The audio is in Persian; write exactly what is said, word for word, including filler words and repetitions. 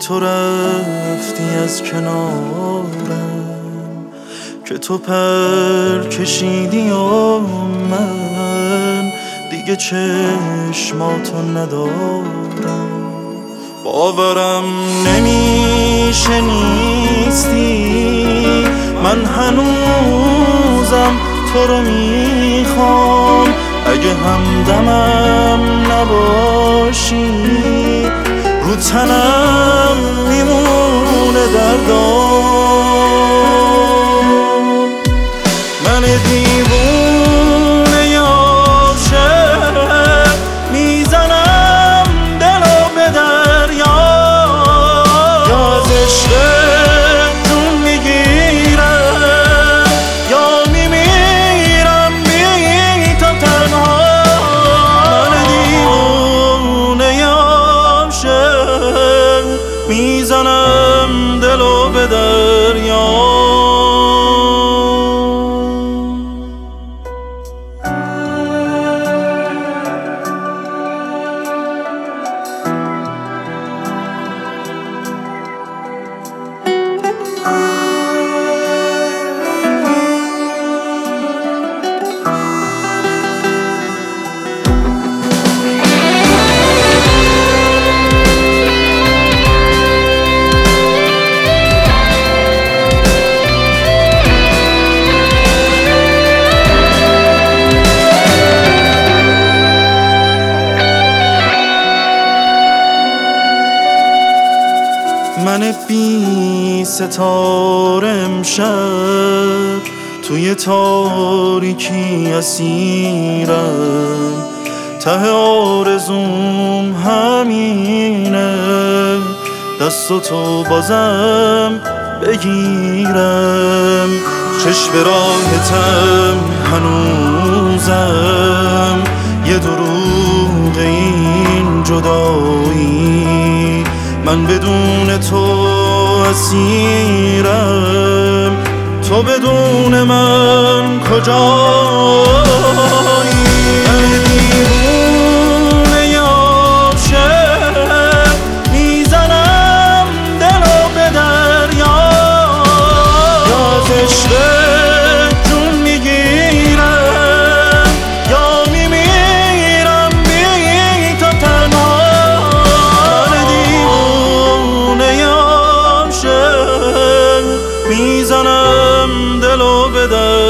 تو رفتی از کنارم، که تو پر کشیدی و من دیگه چشماتو ندارم. باورم نمیشه نیستی، من هنوزم تو رو میخوام. اگه همدمم نباشی رو تنم میمونه دردام. من دیوونه عاشق میزنم دلو به دریا، یا از عشق جون میگیرم یا میمیرم بی تو تنها. من دیوونه عاشق میزنم دلو به دریا. من بی ستاره امشب توی تاریکی اسیرم، ته آرزوم همینه دست تو بازم بگیرم. چشم راحتم هنوزم یه دروغ این جدایی، من بدون تو اسیرم، تو بدون من کجایی؟ من دیوونه عاشق میزنم دلو به دریا، یا از عشق جون میگیرم یا میمیرم بی تو تنها. میزنم دلو به در